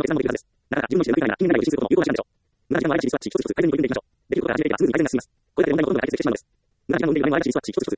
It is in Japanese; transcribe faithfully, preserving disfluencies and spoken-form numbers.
の決断もできるはずです。なかなか自分の意思で無理な近未来を実施することも有効な手段でしょう。無駄な時間を毎日リスワッチ一つ一つ改善に取り組んでいきましょう。できることから始めていけばすぐに具体的な問題の問題を解決してしまうのです。無駄な時間の運営が毎日リスワッチ一つ一つ